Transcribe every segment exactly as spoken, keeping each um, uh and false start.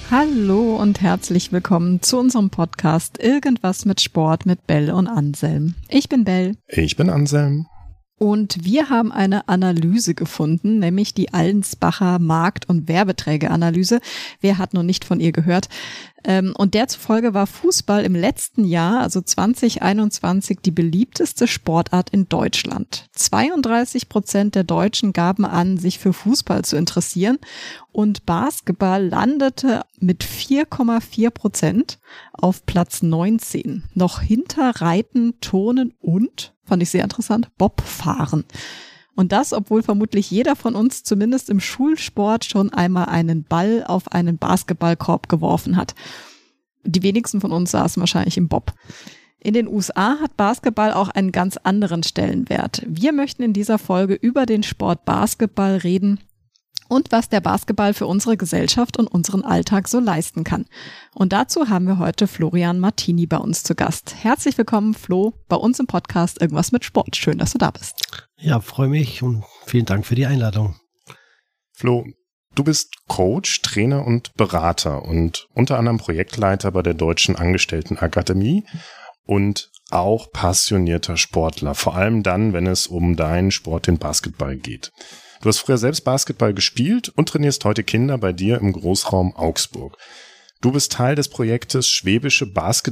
Hallo und herzlich willkommen zu unserem Podcast Irgendwas mit Sport mit Bell und Anselm. Ich bin Bell. Ich bin Anselm. Und wir haben eine Analyse gefunden, nämlich die Allensbacher Markt- und Werbeträgeranalyse. Wer hat noch nicht von ihr gehört? Und der zufolge war Fußball im letzten Jahr, also zwanzig einundzwanzig, die beliebteste Sportart in Deutschland. zweiunddreißig Prozent der Deutschen gaben an, sich für Fußball zu interessieren. Und Basketball landete mit vier Komma vier Prozent auf Platz neunzehn. Noch hinter Reiten, Turnen und, fand ich sehr interessant, Bobfahren. Und das, obwohl vermutlich jeder von uns zumindest im Schulsport schon einmal einen Ball auf einen Basketballkorb geworfen hat. Die wenigsten von uns saßen wahrscheinlich im Bob. In den U S A hat Basketball auch einen ganz anderen Stellenwert. Wir möchten in dieser Folge über den Sport Basketball reden und was der Basketball für unsere Gesellschaft und unseren Alltag so leisten kann. Und dazu haben wir heute Florian Martini bei uns zu Gast. Herzlich willkommen, Flo, bei uns im Podcast Irgendwas mit Sport. Schön, dass du da bist. Ja, freue mich und vielen Dank für die Einladung. Flo, du bist Coach, Trainer und Berater und unter anderem Projektleiter bei der Deutschen Angestelltenakademie und auch passionierter Sportler, vor allem dann, wenn es um deinen Sport, den Basketball geht. Du hast früher selbst Basketball gespielt und trainierst heute Kinder bei dir im Großraum Augsburg. Du bist Teil des Projektes Schwäbische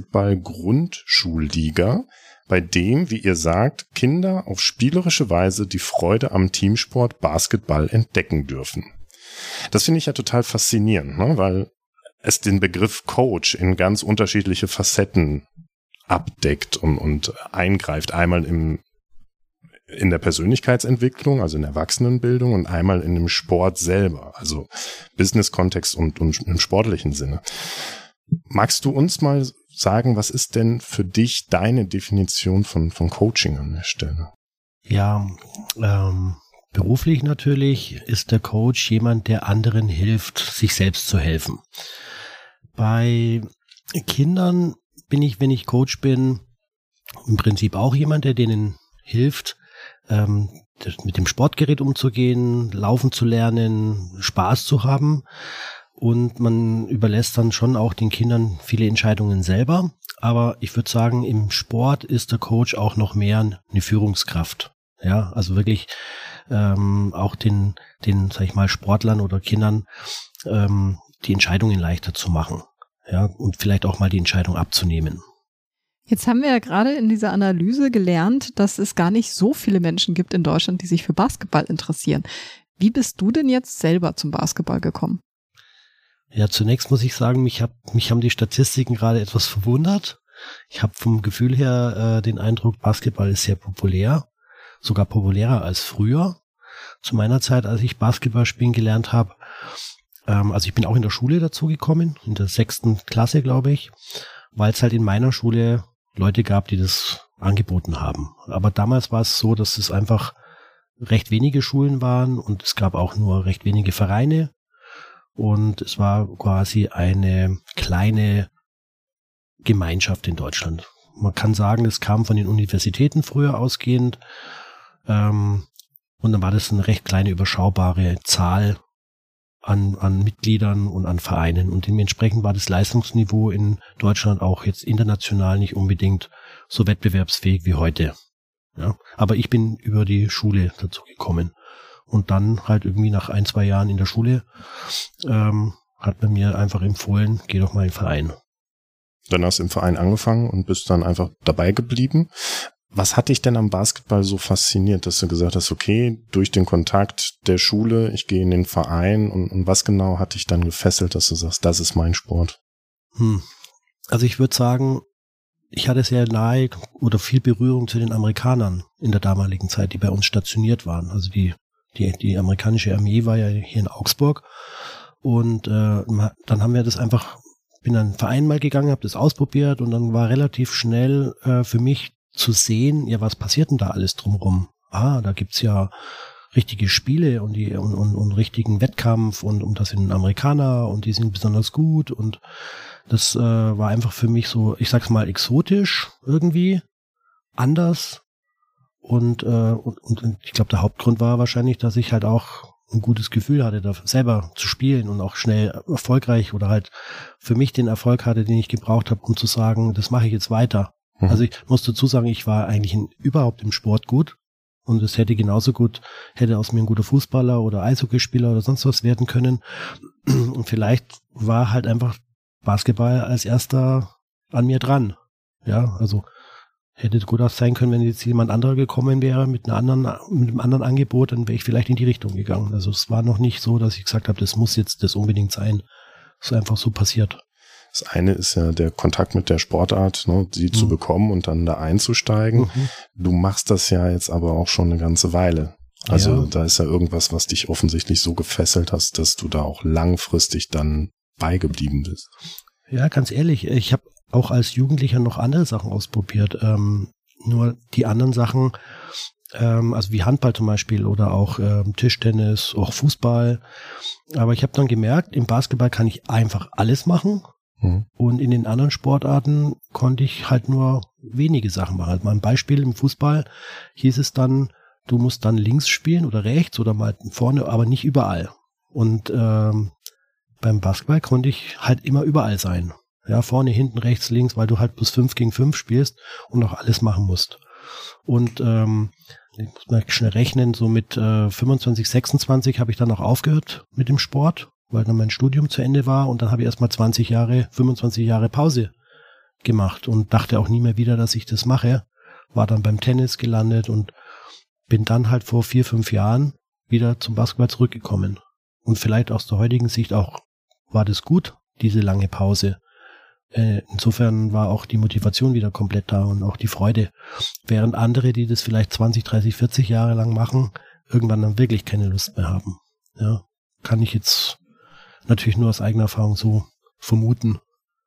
Basketball-Grundschulliga, bei dem, wie ihr sagt, Kinder auf spielerische Weise die Freude am Teamsport Basketball entdecken dürfen. Das finde ich ja total faszinierend, ne? Weil es den Begriff Coach in ganz unterschiedliche Facetten abdeckt und, und eingreift. Einmal im in der Persönlichkeitsentwicklung, also in der Erwachsenenbildung und einmal in dem Sport selber, also Business-Kontext und, und im sportlichen Sinne. Magst du uns mal sagen, was ist denn für dich deine Definition von, von Coaching an der Stelle? Ja, ähm, beruflich natürlich ist der Coach jemand, der anderen hilft, sich selbst zu helfen. Bei Kindern bin ich, wenn ich Coach bin, im Prinzip auch jemand, der denen hilft, ähm, mit dem Sportgerät umzugehen, laufen zu lernen, Spaß zu haben. Und man überlässt dann schon auch den Kindern viele Entscheidungen selber. Aber ich würde sagen, im Sport ist der Coach auch noch mehr eine Führungskraft. Ja, also wirklich ähm, auch den, den, sag ich mal, Sportlern oder Kindern ähm, die Entscheidungen leichter zu machen. Ja, und vielleicht auch mal die Entscheidung abzunehmen. Jetzt haben wir ja gerade in dieser Analyse gelernt, dass es gar nicht so viele Menschen gibt in Deutschland, die sich für Basketball interessieren. Wie bist du denn jetzt selber zum Basketball gekommen? Ja, zunächst muss ich sagen, mich, hab, mich haben die Statistiken gerade etwas verwundert. Ich habe vom Gefühl her äh, den Eindruck, Basketball ist sehr populär, sogar populärer als früher. Zu meiner Zeit, als ich Basketball spielen gelernt habe, ähm, also ich bin auch in der Schule dazu gekommen, in der sechsten Klasse, glaube ich, weil es halt in meiner Schule Leute gab, die das angeboten haben. Aber damals war es so, dass es einfach recht wenige Schulen waren und es gab auch nur recht wenige Vereine und es war quasi eine kleine Gemeinschaft in Deutschland. Man kann sagen, es kam von den Universitäten früher ausgehend ähm, und dann war das eine recht kleine, überschaubare Zahl An, an Mitgliedern und an Vereinen. Und dementsprechend war das Leistungsniveau in Deutschland auch jetzt international nicht unbedingt so wettbewerbsfähig wie heute. Ja, aber ich bin über die Schule dazu gekommen. Und dann halt irgendwie nach ein, zwei Jahren in der Schule ähm, hat man mir einfach empfohlen, geh doch mal in den Verein. Dann hast du im Verein angefangen und bist dann einfach dabei geblieben. Was hat dich denn am Basketball so fasziniert, dass du gesagt hast, okay, durch den Kontakt der Schule, ich gehe in den Verein und, und was genau hat dich dann gefesselt, dass du sagst, das ist mein Sport? Hm. Also ich würde sagen, ich hatte sehr nahe oder viel Berührung zu den Amerikanern in der damaligen Zeit, die bei uns stationiert waren. Also die die, die amerikanische Armee war ja hier in Augsburg und äh, dann haben wir das einfach, bin dann in den Verein mal gegangen, habe das ausprobiert und dann war relativ schnell äh, für mich zu sehen, ja, was passiert denn da alles drumherum? Ah, da gibt's ja richtige Spiele und die und, und, und richtigen Wettkampf und um das sind Amerikaner und die sind besonders gut und das äh, war einfach für mich so, ich sag's mal, exotisch irgendwie, anders und, äh, und, und ich glaube, der Hauptgrund war wahrscheinlich, dass ich halt auch ein gutes Gefühl hatte, da selber zu spielen und auch schnell erfolgreich oder halt für mich den Erfolg hatte, den ich gebraucht habe, um zu sagen, das mache ich jetzt weiter. Mhm. Also ich muss dazu sagen, ich war eigentlich in, überhaupt im Sport gut und es hätte genauso gut, hätte aus mir ein guter Fußballer oder Eishockeyspieler oder sonst was werden können. Und vielleicht war halt einfach Basketball als erster an mir dran. Ja, also hätte gut auch sein können, wenn jetzt jemand anderer gekommen wäre mit einer anderen, mit einem anderen Angebot, dann wäre ich vielleicht in die Richtung gegangen. Also es war noch nicht so, dass ich gesagt habe, das muss jetzt das unbedingt sein. Es ist einfach so passiert. Das eine ist ja der Kontakt mit der Sportart, ne, sie mhm. zu bekommen und dann da einzusteigen. Mhm. Du machst das ja jetzt aber auch schon eine ganze Weile. Also ja. Da ist ja irgendwas, was dich offensichtlich so gefesselt hast, dass du da auch langfristig dann beigeblieben bist. Ja, ganz ehrlich, ich habe auch als Jugendlicher noch andere Sachen ausprobiert. Ähm, nur die anderen Sachen, ähm, also wie Handball zum Beispiel oder auch ähm, Tischtennis, auch Fußball. Aber ich habe dann gemerkt, im Basketball kann ich einfach alles machen. Mhm. Und in den anderen Sportarten konnte ich halt nur wenige Sachen machen. Also mal ein Beispiel, im Fußball hieß es dann, du musst dann links spielen oder rechts oder mal vorne, aber nicht überall. Und ähm, beim Basketball konnte ich halt immer überall sein. Ja, vorne, hinten, rechts, links, weil du halt plus fünf gegen fünf spielst und auch alles machen musst. Und ähm, ich muss mal schnell rechnen, so mit äh, fünfundzwanzig, sechsundzwanzig habe ich dann auch aufgehört mit dem Sport, weil dann mein Studium zu Ende war und dann habe ich erstmal zwanzig Jahre, fünfundzwanzig Jahre Pause gemacht und dachte auch nie mehr wieder, dass ich das mache. War dann beim Tennis gelandet und bin dann halt vor vier, fünf Jahren wieder zum Basketball zurückgekommen. Und vielleicht aus der heutigen Sicht auch war das gut, diese lange Pause. Äh, insofern war auch die Motivation wieder komplett da und auch die Freude. Während andere, die das vielleicht zwanzig, dreißig, vierzig Jahre lang machen, irgendwann dann wirklich keine Lust mehr haben. Ja, kann ich jetzt natürlich nur aus eigener Erfahrung so vermuten.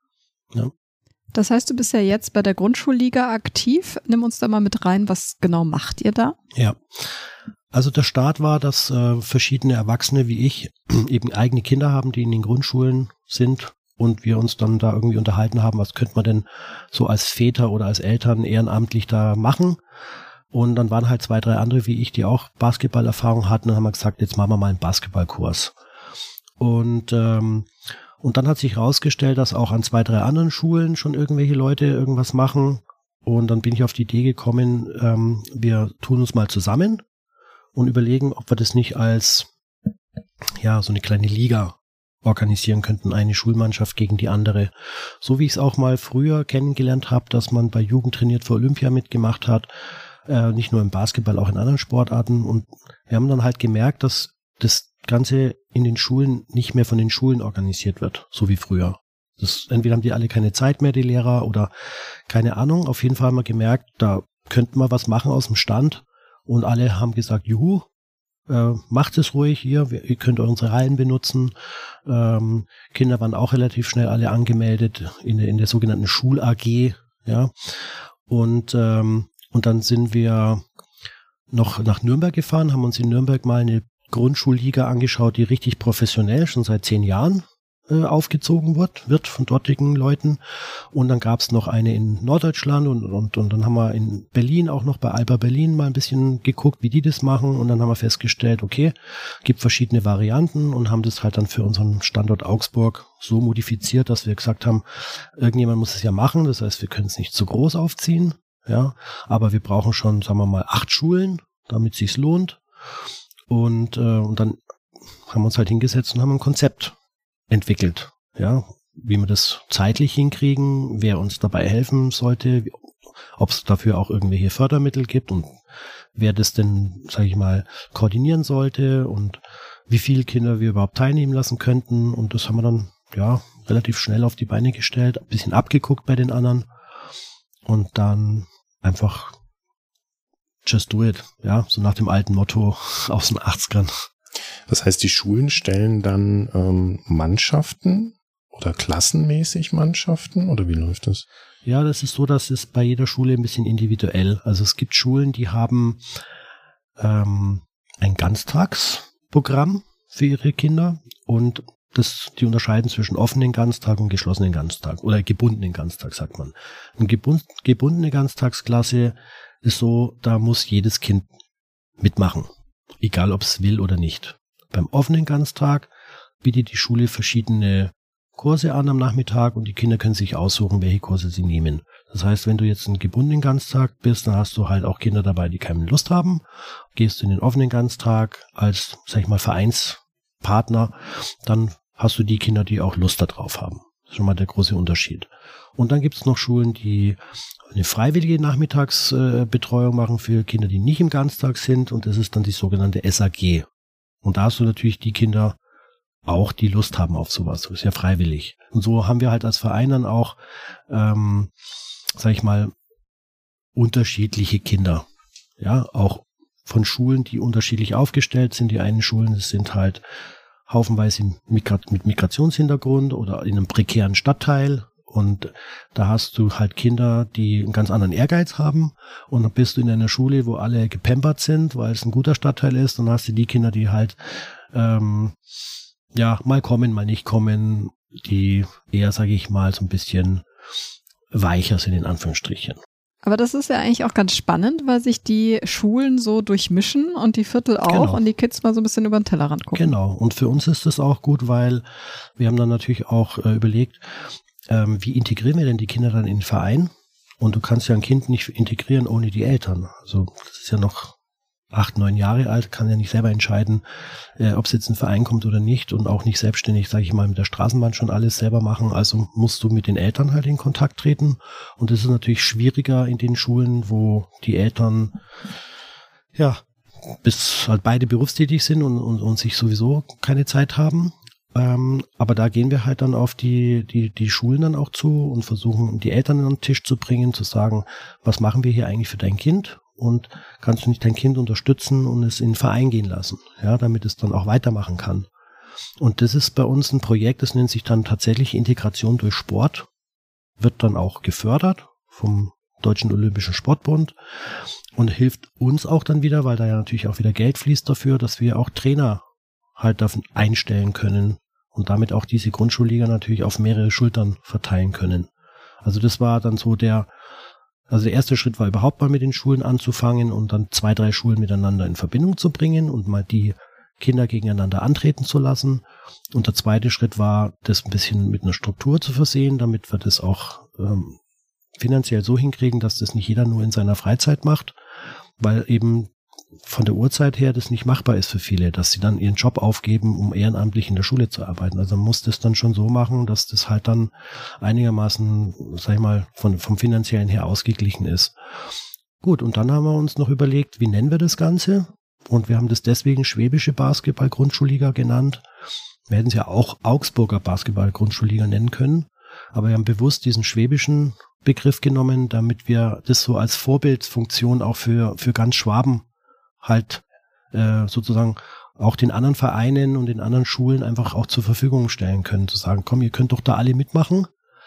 Ja. Das heißt, du bist ja jetzt bei der Grundschulliga aktiv. Nimm uns da mal mit rein, was genau macht ihr da? Ja, also der Start war, dass äh, verschiedene Erwachsene wie ich eben eigene Kinder haben, die in den Grundschulen sind und wir uns dann da irgendwie unterhalten haben, was könnte man denn so als Väter oder als Eltern ehrenamtlich da machen. Und dann waren halt zwei, drei andere wie ich, die auch Basketballerfahrung hatten und haben gesagt, jetzt machen wir mal einen Basketballkurs. Und ähm, Und dann hat sich herausgestellt, dass auch an zwei, drei anderen Schulen schon irgendwelche Leute irgendwas machen. Und dann bin ich auf die Idee gekommen, ähm, wir tun uns mal zusammen und überlegen, ob wir das nicht als ja so eine kleine Liga organisieren könnten, eine Schulmannschaft gegen die andere. So wie ich es auch mal früher kennengelernt habe, dass man bei Jugend trainiert für Olympia mitgemacht hat, äh, nicht nur im Basketball, auch in anderen Sportarten. Und wir haben dann halt gemerkt, dass das Ganze in den Schulen nicht mehr von den Schulen organisiert wird, so wie früher. Das, entweder haben die alle keine Zeit mehr, die Lehrer, oder keine Ahnung. Auf jeden Fall haben wir gemerkt, da könnten wir was machen aus dem Stand. Und alle haben gesagt, juhu, äh, macht es ruhig hier, wir, ihr könnt unsere Hallen benutzen. Ähm, Kinder waren auch relativ schnell alle angemeldet in der, in der sogenannten Schul-A G. Ja. Und, ähm, und dann sind wir noch nach Nürnberg gefahren, haben uns in Nürnberg mal eine Grundschulliga angeschaut, die richtig professionell schon seit zehn Jahren äh, aufgezogen wird, wird von dortigen Leuten. Und dann gab es noch eine in Norddeutschland und, und, und dann haben wir in Berlin auch noch bei Alba Berlin mal ein bisschen geguckt, wie die das machen. Und dann haben wir festgestellt, okay, gibt verschiedene Varianten und haben das halt dann für unseren Standort Augsburg so modifiziert, dass wir gesagt haben, irgendjemand muss es ja machen. Das heißt, wir können es nicht zu groß aufziehen, ja, aber wir brauchen schon, sagen wir mal, acht Schulen, damit es sich lohnt. Und, äh, und dann haben wir uns halt hingesetzt und haben ein Konzept entwickelt, ja, wie wir das zeitlich hinkriegen, wer uns dabei helfen sollte, ob es dafür auch irgendwelche Fördermittel gibt und wer das denn, sage ich mal, koordinieren sollte und wie viele Kinder wir überhaupt teilnehmen lassen könnten. Und das haben wir dann ja relativ schnell auf die Beine gestellt, ein bisschen abgeguckt bei den anderen und dann einfach just do it, ja, so nach dem alten Motto aus den achtzigern. Das heißt, die Schulen stellen dann ähm, Mannschaften oder klassenmäßig Mannschaften oder wie läuft das? Ja, das ist so, dass es bei jeder Schule ein bisschen individuell. Also es gibt Schulen, die haben ähm, ein Ganztagsprogramm für ihre Kinder und das, die unterscheiden zwischen offenen Ganztag und geschlossenen Ganztag oder gebundenen Ganztag, sagt man. Eine gebund, gebundene Ganztagsklasse ist so, da muss jedes Kind mitmachen, egal ob es will oder nicht. Beim offenen Ganztag bietet die Schule verschiedene Kurse an am Nachmittag und die Kinder können sich aussuchen, welche Kurse sie nehmen. Das heißt, wenn du jetzt einen gebundenen Ganztag bist, dann hast du halt auch Kinder dabei, die keine Lust haben. Gehst du in den offenen Ganztag als, sag ich mal, Vereinspartner, dann hast du die Kinder, die auch Lust darauf haben. Das ist schon mal der große Unterschied. Und dann gibt es noch Schulen, die eine freiwillige Nachmittagsbetreuung machen für Kinder, die nicht im Ganztag sind. Und das ist dann die sogenannte S A G. Und da hast du natürlich die Kinder auch, die Lust haben auf sowas. Das ist ja freiwillig. Und so haben wir halt als Verein dann auch, ähm, sag ich mal, unterschiedliche Kinder. Ja, auch von Schulen, die unterschiedlich aufgestellt sind. Die einen Schulen, das sind halt haufenweise mit Migrationshintergrund oder in einem prekären Stadtteil. Und da hast du halt Kinder, die einen ganz anderen Ehrgeiz haben. Und dann bist du in einer Schule, wo alle gepampert sind, weil es ein guter Stadtteil ist. Und dann hast du die Kinder, die halt ähm, ja mal kommen, mal nicht kommen, die eher, sage ich mal, so ein bisschen weicher sind in Anführungsstrichen. Aber das ist ja eigentlich auch ganz spannend, weil sich die Schulen so durchmischen und die Viertel auch Genau. und die Kids mal so ein bisschen über den Tellerrand gucken. Genau. Und für uns ist das auch gut, weil wir haben dann natürlich auch äh, überlegt, ähm, wie integrieren wir denn die Kinder dann in den Verein? Und du kannst ja ein Kind nicht integrieren ohne die Eltern. Also das ist ja noch acht, neun Jahre alt, kann ja nicht selber entscheiden, äh, ob es jetzt in den Verein kommt oder nicht und auch nicht selbstständig, sage ich mal, mit der Straßenbahn schon alles selber machen. Also musst du mit den Eltern halt in Kontakt treten. Und das ist natürlich schwieriger in den Schulen, wo die Eltern ja bis halt beide berufstätig sind und, und, und sich sowieso keine Zeit haben. Ähm, aber da gehen wir halt dann auf die, die, die Schulen dann auch zu und versuchen, die Eltern an den Tisch zu bringen, zu sagen, was machen wir hier eigentlich für dein Kind? Und kannst du nicht dein Kind unterstützen und es in den Verein gehen lassen, ja, damit es dann auch weitermachen kann. Und das ist bei uns ein Projekt, das nennt sich dann tatsächlich Integration durch Sport, wird dann auch gefördert vom Deutschen Olympischen Sportbund und hilft uns auch dann wieder, weil da ja natürlich auch wieder Geld fließt dafür, dass wir auch Trainer halt davon einstellen können und damit auch diese Grundschulliga natürlich auf mehrere Schultern verteilen können. Also das war dann so der Also der erste Schritt war überhaupt mal mit den Schulen anzufangen und dann zwei, drei Schulen miteinander in Verbindung zu bringen und mal die Kinder gegeneinander antreten zu lassen. Und der zweite Schritt war, das ein bisschen mit einer Struktur zu versehen, damit wir das auch ähm, finanziell so hinkriegen, dass das nicht jeder nur in seiner Freizeit macht, weil eben von der Uhrzeit her das nicht machbar ist für viele, dass sie dann ihren Job aufgeben, um ehrenamtlich in der Schule zu arbeiten. Also man muss das dann schon so machen, dass das halt dann einigermaßen, sag ich mal, von, vom finanziellen her ausgeglichen ist. Gut, und dann haben wir uns noch überlegt, wie nennen wir das Ganze? Und wir haben das deswegen Schwäbische Basketball-Grundschulliga genannt. Wir hätten es ja auch Augsburger Basketball-Grundschulliga nennen können, aber wir haben bewusst diesen schwäbischen Begriff genommen, damit wir das so als Vorbildfunktion auch für, für ganz Schwaben halt äh, sozusagen auch den anderen Vereinen und den anderen Schulen einfach auch zur Verfügung stellen können, zu sagen, komm, ihr könnt doch da alle mitmachen,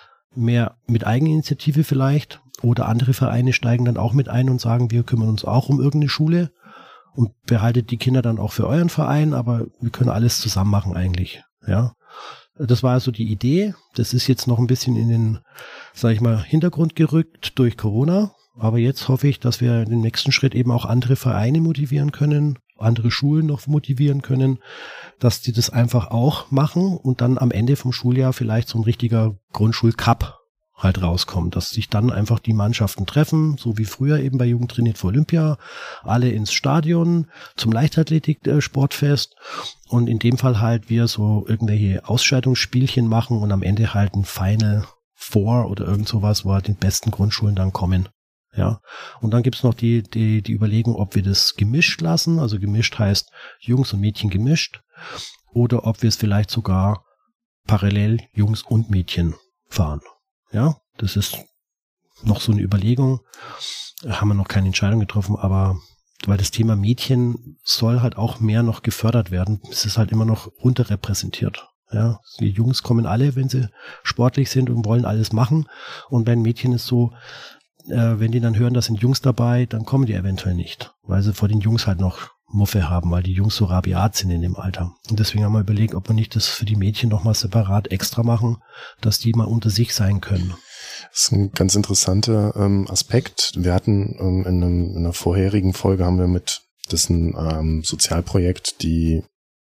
mehr mit Eigeninitiative vielleicht, oder andere Vereine steigen dann auch mit ein und sagen, wir kümmern uns auch um irgendeine Schule und behaltet die Kinder dann auch für euren Verein, aber wir können alles zusammen machen eigentlich, ja. Das war also die Idee, das ist jetzt noch ein bisschen in den, sag ich mal, Hintergrund gerückt durch Corona. Aber jetzt hoffe ich, dass wir den nächsten Schritt eben auch andere Vereine motivieren können, andere Schulen noch motivieren können, dass die das einfach auch machen und dann am Ende vom Schuljahr vielleicht so ein richtiger Grundschulcup halt rauskommt, dass sich dann einfach die Mannschaften treffen, so wie früher eben bei Jugend trainiert für Olympia, alle ins Stadion zum Leichtathletik-Sportfest und in dem Fall halt wir so irgendwelche Ausscheidungsspielchen machen und am Ende halt ein Final Four oder irgend sowas, wo halt die besten Grundschulen dann kommen. Ja, und dann gibt's noch die, die, die Überlegung, ob wir das gemischt lassen, also gemischt heißt Jungs und Mädchen gemischt, oder ob wir es vielleicht sogar parallel Jungs und Mädchen fahren. Ja, das ist noch so eine Überlegung, haben wir noch keine Entscheidung getroffen, aber weil das Thema Mädchen soll halt auch mehr noch gefördert werden, es ist halt immer noch unterrepräsentiert. Ja, die Jungs kommen alle, wenn sie sportlich sind und wollen alles machen, und bei den Mädchen ist so, Äh, wenn die dann hören, da sind Jungs dabei, dann kommen die eventuell nicht, weil sie vor den Jungs halt noch Muffe haben, weil die Jungs so rabiat sind in dem Alter. Und deswegen haben wir überlegt, ob wir nicht das für die Mädchen nochmal separat extra machen, dass die mal unter sich sein können. Das ist ein ganz interessanter ähm, Aspekt. Wir hatten ähm, in, einem, in einer vorherigen Folge haben wir mit, das ist ein ähm, Sozialprojekt, die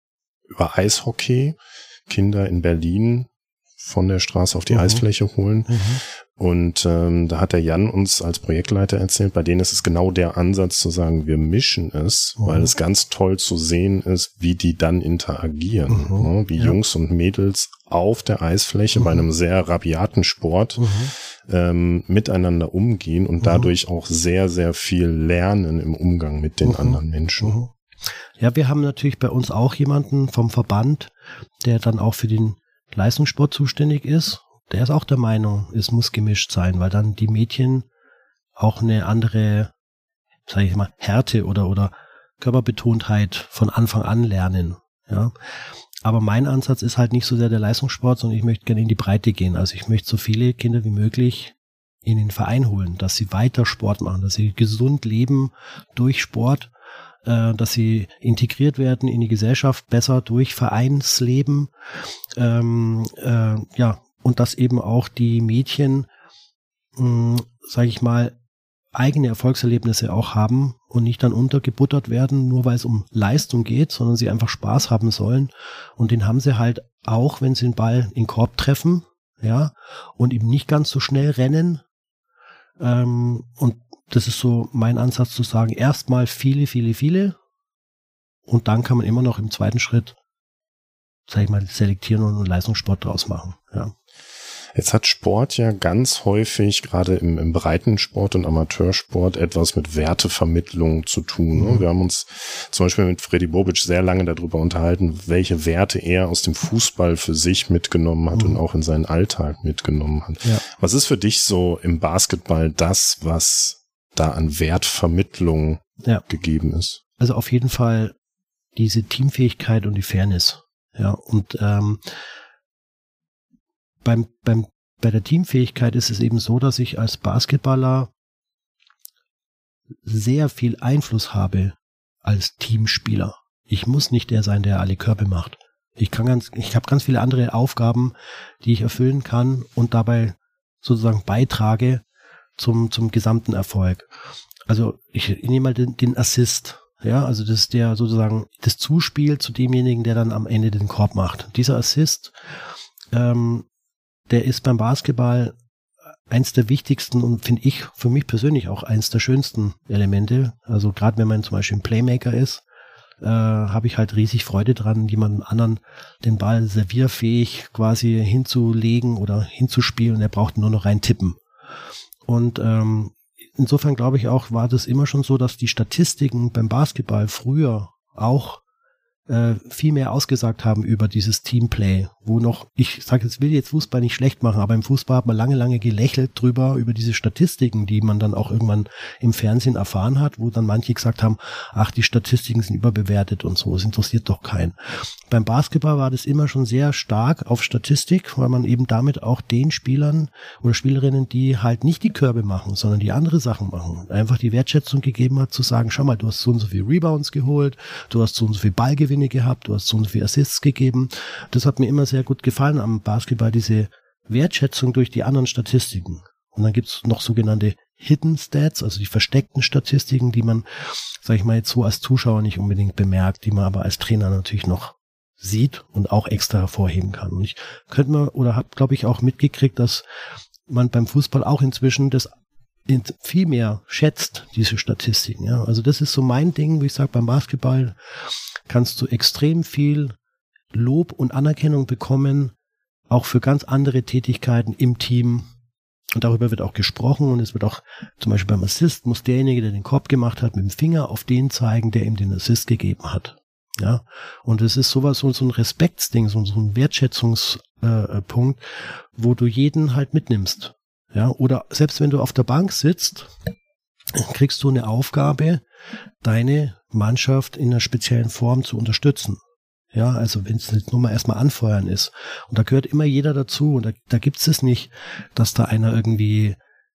über Eishockey Kinder in Berlin von der Straße auf die mhm. Eisfläche holen. Mhm. Und ähm, da hat der Jan uns als Projektleiter erzählt, bei denen ist es genau der Ansatz zu sagen, wir mischen es, mhm. weil es ganz toll zu sehen ist, wie die dann interagieren. Mhm. Ne? Wie ja. Jungs und Mädels auf der Eisfläche mhm. bei einem sehr rabiaten Sport mhm. ähm, miteinander umgehen und mhm. dadurch auch sehr, sehr viel lernen im Umgang mit den mhm. anderen Menschen. Mhm. Ja, wir haben natürlich bei uns auch jemanden vom Verband, der dann auch für den Leistungssport zuständig ist. Der ist auch der Meinung, es muss gemischt sein, weil dann die Mädchen auch eine andere, sage ich mal, Härte oder oder Körperbetontheit von Anfang an lernen. Ja, aber mein Ansatz ist halt nicht so sehr der Leistungssport, sondern ich möchte gerne in die Breite gehen. Also ich möchte so viele Kinder wie möglich in den Verein holen, dass sie weiter Sport machen, dass sie gesund leben durch Sport, äh, dass sie integriert werden in die Gesellschaft besser durch Vereinsleben. Ähm, äh, ja. Und dass eben auch die Mädchen, sage ich mal, eigene Erfolgserlebnisse auch haben und nicht dann untergebuttert werden, nur weil es um Leistung geht, sondern sie einfach Spaß haben sollen. Und den haben sie halt auch, wenn sie den Ball in den Korb treffen, ja, und eben nicht ganz so schnell rennen. Ähm, und das ist so mein Ansatz zu sagen, erstmal viele, viele, viele und dann kann man immer noch im zweiten Schritt, sag ich mal, selektieren und einen Leistungssport draus machen, ja. Jetzt hat Sport ja ganz häufig, gerade im, im Breitensport und Amateursport, etwas mit Wertevermittlung zu tun. Ne? Mhm. Wir haben uns zum Beispiel mit Freddy Bobic sehr lange darüber unterhalten, welche Werte er aus dem Fußball für sich mitgenommen hat mhm. und auch in seinen Alltag mitgenommen hat. Ja. Was ist für dich so im Basketball das, was da an Wertvermittlung ja. gegeben ist? Also auf jeden Fall diese Teamfähigkeit und die Fairness. Ja, und ähm, Beim, beim, bei der Teamfähigkeit ist es eben so, dass ich als Basketballer sehr viel Einfluss habe als Teamspieler. Ich muss nicht der sein, der alle Körbe macht. Ich kann ganz, ich habe ganz viele andere Aufgaben, die ich erfüllen kann und dabei sozusagen beitrage zum, zum gesamten Erfolg. Also ich nehme mal den, den Assist. Ja, also das ist der sozusagen das Zuspiel zu demjenigen, der dann am Ende den Korb macht. Dieser Assist, ähm, der ist beim Basketball eins der wichtigsten und finde ich für mich persönlich auch eins der schönsten Elemente. Also gerade wenn man zum Beispiel ein Playmaker ist, äh, habe ich halt riesig Freude dran, jemandem anderen den Ball servierfähig quasi hinzulegen oder hinzuspielen und er braucht nur noch rein tippen. Und ähm, insofern glaube ich auch, war das immer schon so, dass die Statistiken beim Basketball früher auch viel mehr ausgesagt haben über dieses Teamplay, wo noch, ich sage jetzt, will jetzt Fußball nicht schlecht machen, aber im Fußball hat man lange, lange gelächelt drüber, über diese Statistiken, die man dann auch irgendwann im Fernsehen erfahren hat, wo dann manche gesagt haben, ach, die Statistiken sind überbewertet und so, es interessiert doch keinen. Beim Basketball war das immer schon sehr stark auf Statistik, weil man eben damit auch den Spielern oder Spielerinnen, die halt nicht die Körbe machen, sondern die andere Sachen machen, einfach die Wertschätzung gegeben hat, zu sagen, schau mal, du hast so und so viel Rebounds geholt, du hast so und so viel Ballgewinne gehabt, du hast so und so viel Assists gegeben. Das hat mir immer sehr gut gefallen am Basketball, diese Wertschätzung durch die anderen Statistiken. Und dann gibt's noch sogenannte Hidden Stats, also die versteckten Statistiken, die man, sag ich mal, jetzt so als Zuschauer nicht unbedingt bemerkt, die man aber als Trainer natürlich noch sieht und auch extra hervorheben kann. Und ich könnte mir oder habe, glaube ich, auch mitgekriegt, dass man beim Fußball auch inzwischen das viel mehr schätzt, diese Statistiken. Ja. Also das ist so mein Ding, wie ich sage, beim Basketball kannst du extrem viel Lob und Anerkennung bekommen, auch für ganz andere Tätigkeiten im Team. Und darüber wird auch gesprochen und es wird auch, zum Beispiel beim Assist, muss derjenige, der den Korb gemacht hat, mit dem Finger auf den zeigen, der ihm den Assist gegeben hat. Ja, und es ist sowas, so, so ein Respektsding, so, so ein Wertschätzungspunkt, äh, wo du jeden halt mitnimmst. Ja, oder selbst wenn du auf der Bank sitzt, kriegst du eine Aufgabe, deine Mannschaft in einer speziellen Form zu unterstützen. Ja, also wenn es jetzt nur mal erstmal anfeuern ist. Und da gehört immer jeder dazu. Und da, da gibt es nicht, dass da einer irgendwie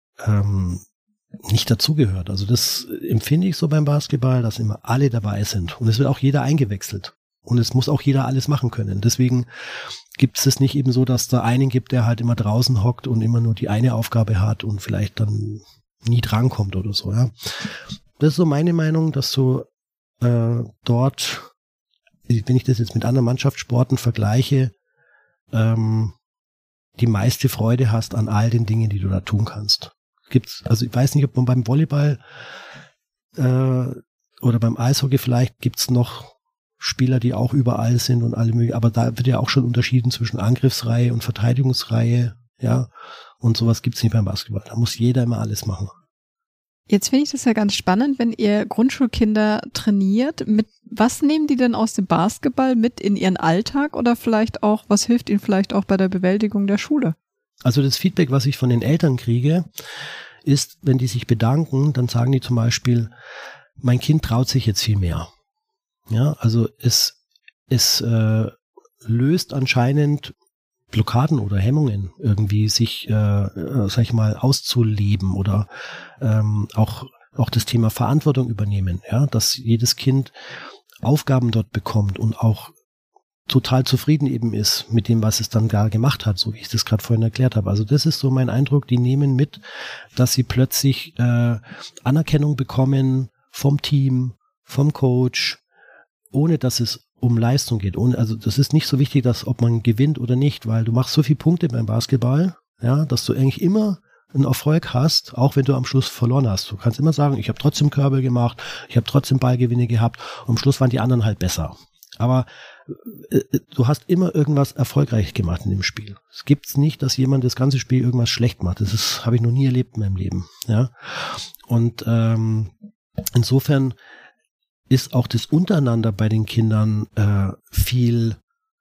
ähm, nicht dazugehört. Also das empfinde ich so beim Basketball, dass immer alle dabei sind. Und es wird auch jeder eingewechselt. Und es muss auch jeder alles machen können. Deswegen gibt es nicht eben so, dass da einen gibt, der halt immer draußen hockt und immer nur die eine Aufgabe hat und vielleicht dann nie drankommt oder so. Ja, das ist so meine Meinung, dass du äh, dort wenn ich das jetzt mit anderen Mannschaftssporten vergleiche, ähm, die meiste Freude hast an all den Dingen, die du da tun kannst. Gibt's, also ich weiß nicht, ob man beim Volleyball äh, oder beim Eishockey vielleicht gibt's noch Spieler, die auch überall sind und alle möglichen, aber da wird ja auch schon unterschieden zwischen Angriffsreihe und Verteidigungsreihe, ja, und sowas gibt's nicht beim Basketball. Da muss jeder immer alles machen. Jetzt finde ich das ja ganz spannend, wenn ihr Grundschulkinder trainiert. Mit was nehmen die denn aus dem Basketball mit in ihren Alltag oder vielleicht auch, was hilft ihnen vielleicht auch bei der Bewältigung der Schule? Also das Feedback, was ich von den Eltern kriege, ist, wenn die sich bedanken, dann sagen die zum Beispiel, mein Kind traut sich jetzt viel mehr. Ja, also es, es äh, löst anscheinend Blockaden oder Hemmungen irgendwie sich, äh, äh, sag ich mal, auszuleben oder ähm, auch auch das Thema Verantwortung übernehmen, ja, dass jedes Kind Aufgaben dort bekommt und auch total zufrieden eben ist mit dem, was es dann gar gemacht hat, so wie ich das gerade vorhin erklärt habe. Also das ist so mein Eindruck, die nehmen mit, dass sie plötzlich äh, Anerkennung bekommen vom Team, vom Coach, ohne dass es um Leistung geht. Und also das ist nicht so wichtig, dass ob man gewinnt oder nicht, weil du machst so viele Punkte beim Basketball, ja, dass du eigentlich immer einen Erfolg hast, auch wenn du am Schluss verloren hast. Du kannst immer sagen, ich habe trotzdem Körbe gemacht, ich habe trotzdem Ballgewinne gehabt und am Schluss waren die anderen halt besser. Aber äh, du hast immer irgendwas erfolgreich gemacht in dem Spiel. Es gibt nicht, dass jemand das ganze Spiel irgendwas schlecht macht. Das ist, habe ich noch nie erlebt in meinem Leben. Ja, und ähm, insofern ist auch das Untereinander bei den Kindern äh, viel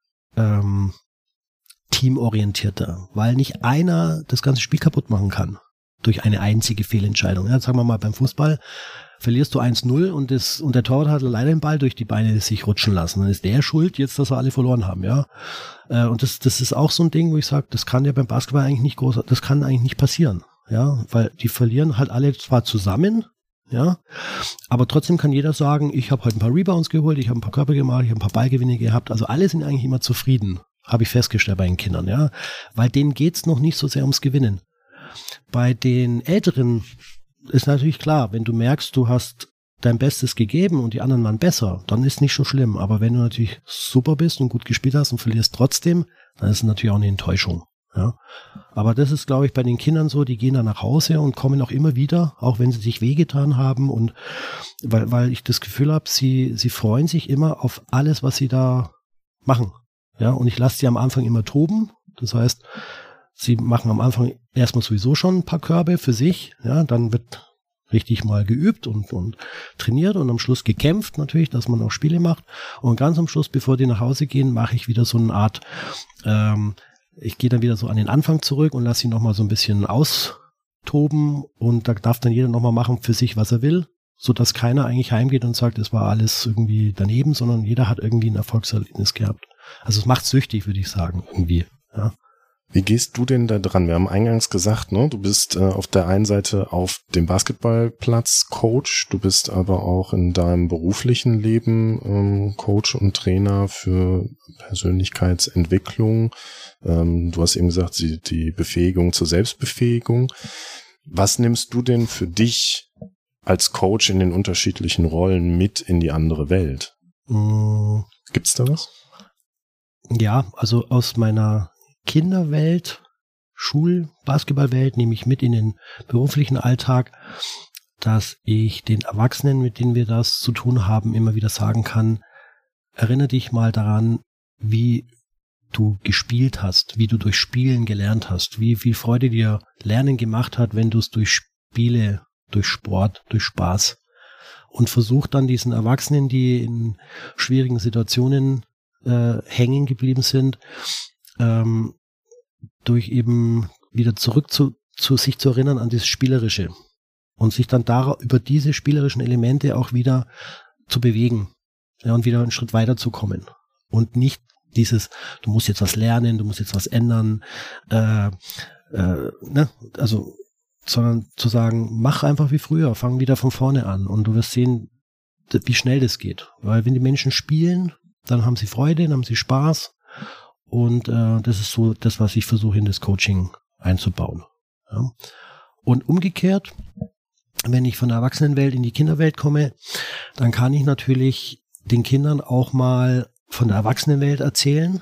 ähm, teamorientierter, weil nicht einer das ganze Spiel kaputt machen kann durch eine einzige Fehlentscheidung. Ja, sagen wir mal, beim Fußball verlierst du eins null und, das, und der Torwart hat leider den Ball durch die Beine sich rutschen lassen. Dann ist der schuld jetzt, dass wir alle verloren haben. Ja, äh, und das, das ist auch so ein Ding, wo ich sage, das kann ja beim Basketball eigentlich nicht groß, das kann eigentlich nicht passieren. Ja, weil die verlieren halt alle zwar zusammen, ja, aber trotzdem kann jeder sagen, ich habe heute ein paar Rebounds geholt, ich habe ein paar Körper gemacht, ich habe ein paar Ballgewinne gehabt. Also alle sind eigentlich immer zufrieden, habe ich festgestellt bei den Kindern, ja, weil denen geht's noch nicht so sehr ums Gewinnen. Bei den Älteren ist natürlich klar, wenn du merkst, du hast dein Bestes gegeben und die anderen waren besser, dann ist nicht so schlimm. Aber wenn du natürlich super bist und gut gespielt hast und verlierst trotzdem, dann ist es natürlich auch eine Enttäuschung. Ja, aber das ist, glaube ich, bei den Kindern so, die gehen dann nach Hause und kommen auch immer wieder, auch wenn sie sich wehgetan haben und weil, weil ich das Gefühl habe, sie, sie freuen sich immer auf alles, was sie da machen. Ja, und ich lasse sie am Anfang immer toben. Das heißt, sie machen am Anfang erstmal sowieso schon ein paar Körbe für sich. Ja, dann wird richtig mal geübt und, und trainiert und am Schluss gekämpft natürlich, dass man auch Spiele macht. Und ganz am Schluss, bevor die nach Hause gehen, mache ich wieder so eine Art, ähm, ich gehe dann wieder so an den Anfang zurück und lasse sie nochmal so ein bisschen austoben und da darf dann jeder nochmal machen für sich, was er will, sodass keiner eigentlich heimgeht und sagt, es war alles irgendwie daneben, sondern jeder hat irgendwie ein Erfolgserlebnis gehabt. Also es macht süchtig, würde ich sagen, irgendwie. Ja. Wie gehst du denn da dran? Wir haben eingangs gesagt, ne, du bist äh, auf der einen Seite auf dem Basketballplatz Coach, du bist aber auch in deinem beruflichen Leben ähm, Coach und Trainer für Persönlichkeitsentwicklung. Ähm, du hast eben gesagt, die, die Befähigung zur Selbstbefähigung. Was nimmst du denn für dich als Coach in den unterschiedlichen Rollen mit in die andere Welt? Mm. Gibt's da was? Ja, also aus meiner Kinderwelt, Schul-, Basketballwelt nehme ich mit in den beruflichen Alltag, dass ich den Erwachsenen, mit denen wir das zu tun haben, immer wieder sagen kann, erinnere dich mal daran, wie du gespielt hast, wie du durch Spielen gelernt hast, wie viel Freude dir Lernen gemacht hat, wenn du es durch Spiele, durch Sport, durch Spaß und versuch dann diesen Erwachsenen, die in schwierigen Situationen äh, hängen geblieben sind, ähm, durch eben wieder zurück zu, zu sich zu erinnern an das Spielerische und sich dann da über diese spielerischen Elemente auch wieder zu bewegen, ja, und wieder einen Schritt weiter zu kommen und nicht dieses, du musst jetzt was lernen, du musst jetzt was ändern, äh, äh, ne, also, sondern zu sagen, mach einfach wie früher, fang wieder von vorne an und du wirst sehen, wie schnell das geht, weil wenn die Menschen spielen, dann haben sie Freude, dann haben sie Spaß. Und äh, das ist so das, was ich versuche in das Coaching einzubauen. Ja. Und umgekehrt, wenn ich von der Erwachsenenwelt in die Kinderwelt komme, dann kann ich natürlich den Kindern auch mal von der Erwachsenenwelt erzählen,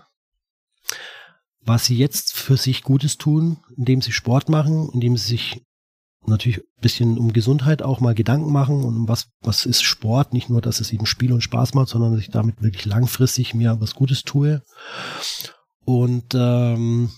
was sie jetzt für sich Gutes tun, indem sie Sport machen, indem sie sich natürlich ein bisschen um Gesundheit auch mal Gedanken machen und um was, was ist Sport, nicht nur, dass es eben Spiel und Spaß macht, sondern dass ich damit wirklich langfristig mir was Gutes tue. Und ähm,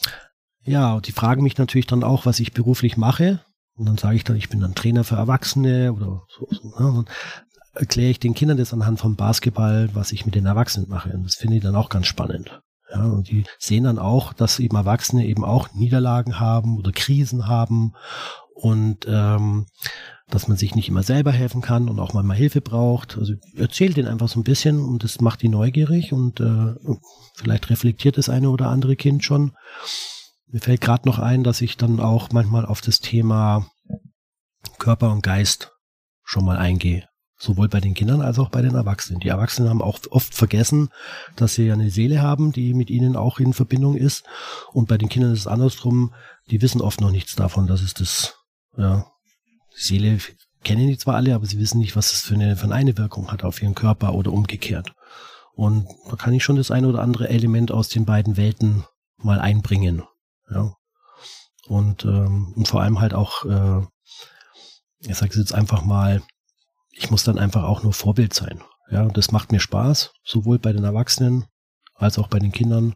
ja, die fragen mich natürlich dann auch, was ich beruflich mache. Und dann sage ich dann, ich bin dann Trainer für Erwachsene oder so. so ja. Dann erkläre ich den Kindern das anhand vom Basketball, was ich mit den Erwachsenen mache. Und das finde ich dann auch ganz spannend. Ja, und die sehen dann auch, dass eben Erwachsene eben auch Niederlagen haben oder Krisen haben und ähm, dass man sich nicht immer selber helfen kann und auch mal mal Hilfe braucht. Also erzählt denen einfach so ein bisschen und das macht die neugierig und äh, vielleicht reflektiert das eine oder andere Kind schon. Mir fällt gerade noch ein, dass ich dann auch manchmal auf das Thema Körper und Geist schon mal eingehe. Sowohl bei den Kindern als auch bei den Erwachsenen. Die Erwachsenen haben auch oft vergessen, dass sie ja eine Seele haben, die mit ihnen auch in Verbindung ist. Und bei den Kindern ist es andersrum. Die wissen oft noch nichts davon, dass es das, ja, die Seele kennen die zwar alle, aber sie wissen nicht, was es für eine, für eine Wirkung hat auf ihren Körper oder umgekehrt. Und da kann ich schon das eine oder andere Element aus den beiden Welten mal einbringen. Ja. Und, ähm, und vor allem halt auch, äh, ich sage es jetzt einfach mal, ich muss dann einfach auch nur Vorbild sein. Ja, und das macht mir Spaß, sowohl bei den Erwachsenen als auch bei den Kindern.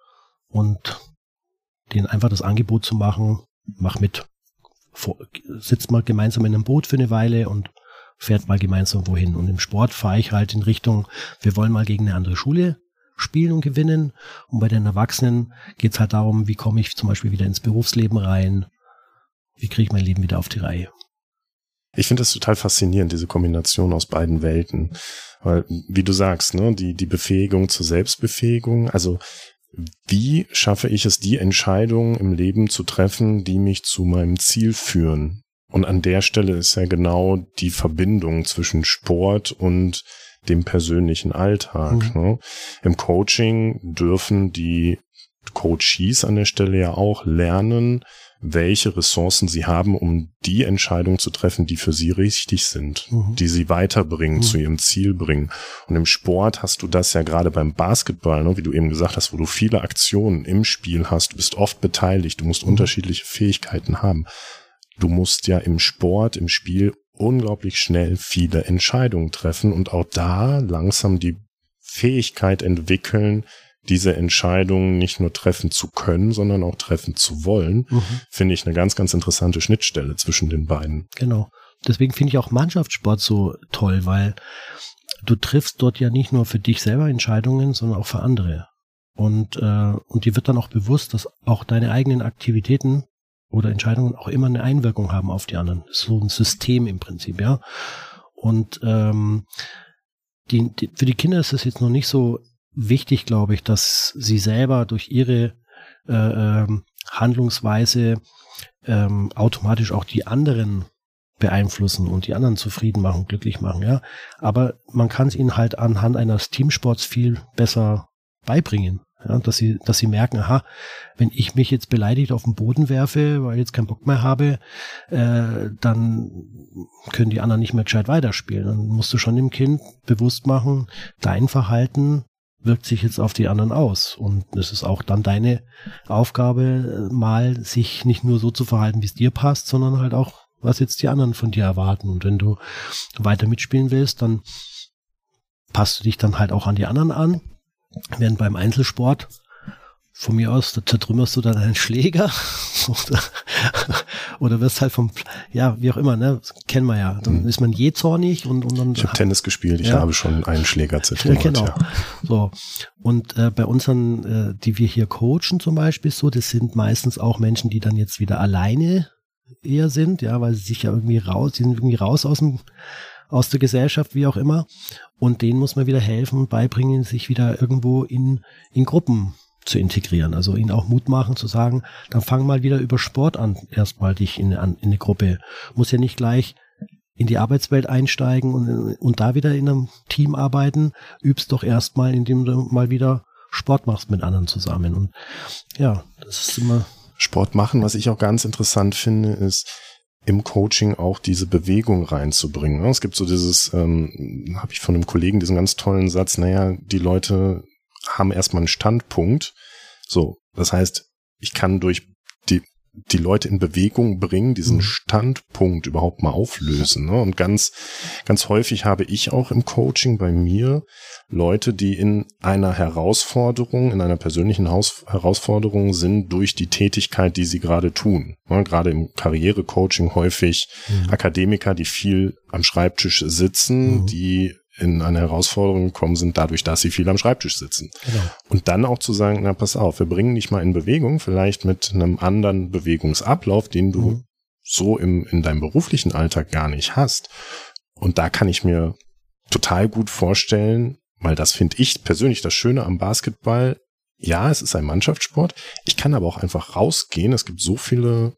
Und denen einfach das Angebot zu machen, mach mit. Vor, sitzt mal gemeinsam in einem Boot für eine Weile und fährt mal gemeinsam wohin. Und im Sport fahre ich halt in Richtung, wir wollen mal gegen eine andere Schule spielen und gewinnen. Und bei den Erwachsenen geht es halt darum, wie komme ich zum Beispiel wieder ins Berufsleben rein, wie kriege ich mein Leben wieder auf die Reihe. Ich finde das total faszinierend, diese Kombination aus beiden Welten. Weil, wie du sagst, ne, die, die Befähigung zur Selbstbefähigung, also wie schaffe ich es, die Entscheidungen im Leben zu treffen, die mich zu meinem Ziel führen? Und an der Stelle ist ja genau die Verbindung zwischen Sport und dem persönlichen Alltag. Mhm. Ne? Im Coaching dürfen die Coaches an der Stelle ja auch lernen, welche Ressourcen sie haben, um die Entscheidungen zu treffen, die für sie richtig sind, mhm. die sie weiterbringen, mhm. zu ihrem Ziel bringen. Und im Sport hast du das ja gerade beim Basketball, ne, wie du eben gesagt hast, wo du viele Aktionen im Spiel hast, du bist oft beteiligt, du musst mhm. unterschiedliche Fähigkeiten haben. Du musst ja im Sport, im Spiel unglaublich schnell viele Entscheidungen treffen und auch da langsam die Fähigkeit entwickeln, diese Entscheidungen nicht nur treffen zu können, sondern auch treffen zu wollen, mhm. finde ich eine ganz, ganz interessante Schnittstelle zwischen den beiden. Genau. Deswegen finde ich auch Mannschaftssport so toll, weil du triffst dort ja nicht nur für dich selber Entscheidungen, sondern auch für andere. Und, äh, und dir wird dann auch bewusst, dass auch deine eigenen Aktivitäten oder Entscheidungen auch immer eine Einwirkung haben auf die anderen. Das ist so ein System im Prinzip, ja. Und ähm, die, die, für die Kinder ist es jetzt noch nicht so wichtig, glaube ich, dass sie selber durch ihre äh, ähm, Handlungsweise ähm, automatisch auch die anderen beeinflussen und die anderen zufrieden machen, glücklich machen, ja. Aber man kann es ihnen halt anhand eines Teamsports viel besser beibringen, ja, dass sie, dass sie merken, aha, wenn ich mich jetzt beleidigt auf den Boden werfe, weil ich jetzt keinen Bock mehr habe, äh, dann können die anderen nicht mehr gescheit weiterspielen. Dann musst du schon dem Kind bewusst machen, dein Verhalten wirkt sich jetzt auf die anderen aus. Und es ist auch dann deine Aufgabe, mal sich nicht nur so zu verhalten, wie es dir passt, sondern halt auch, was jetzt die anderen von dir erwarten. Und wenn du weiter mitspielen willst, dann passt du dich dann halt auch an die anderen an. Während beim Einzelsport, von mir aus, da zertrümmerst du dann einen Schläger oder, oder wirst halt vom, ja, wie auch immer, ne, das kennen wir ja. Dann ist man jähzornig und, und dann. Ich habe Tennis gespielt, ich ja. habe schon einen Schläger zertrümmert. Ja, genau. Ja. So. Und äh, bei unseren, äh, die wir hier coachen zum Beispiel so, das sind meistens auch Menschen, die dann jetzt wieder alleine eher sind, ja, weil sie sich ja irgendwie raus, die sind irgendwie raus aus dem, aus der Gesellschaft, wie auch immer. Und denen muss man wieder helfen und beibringen, sich wieder irgendwo in, in Gruppen zu integrieren. Also ihnen auch Mut machen, zu sagen, dann fang mal wieder über Sport an, erstmal dich in, in eine Gruppe. Muss ja nicht gleich in die Arbeitswelt einsteigen und, und da wieder in einem Team arbeiten. Übst doch erstmal, indem du mal wieder Sport machst mit anderen zusammen. Und ja, das ist immer... Sport machen, was ich auch ganz interessant finde, ist, im Coaching auch diese Bewegung reinzubringen. Es gibt so dieses, ähm, habe ich von einem Kollegen diesen ganz tollen Satz, naja, die Leute haben erstmal einen Standpunkt. So, das heißt, ich kann durch die die Leute in Bewegung bringen, diesen mhm. Standpunkt überhaupt mal auflösen. Ne? Und ganz, ganz häufig habe ich auch im Coaching bei mir Leute, die in einer Herausforderung, in einer persönlichen Haus- Herausforderung sind durch die Tätigkeit, die sie gerade tun. Ne? Gerade im Karrierecoaching häufig mhm. Akademiker, die viel am Schreibtisch sitzen, mhm. die in eine Herausforderung gekommen sind, dadurch, dass sie viel am Schreibtisch sitzen. Genau. Und dann auch zu sagen, na pass auf, wir bringen dich mal in Bewegung, vielleicht mit einem anderen Bewegungsablauf, den du mhm. so im in deinem beruflichen Alltag gar nicht hast. Und da kann ich mir total gut vorstellen, weil das finde ich persönlich das Schöne am Basketball. Ja, es ist ein Mannschaftssport. Ich kann aber auch einfach rausgehen. Es gibt so viele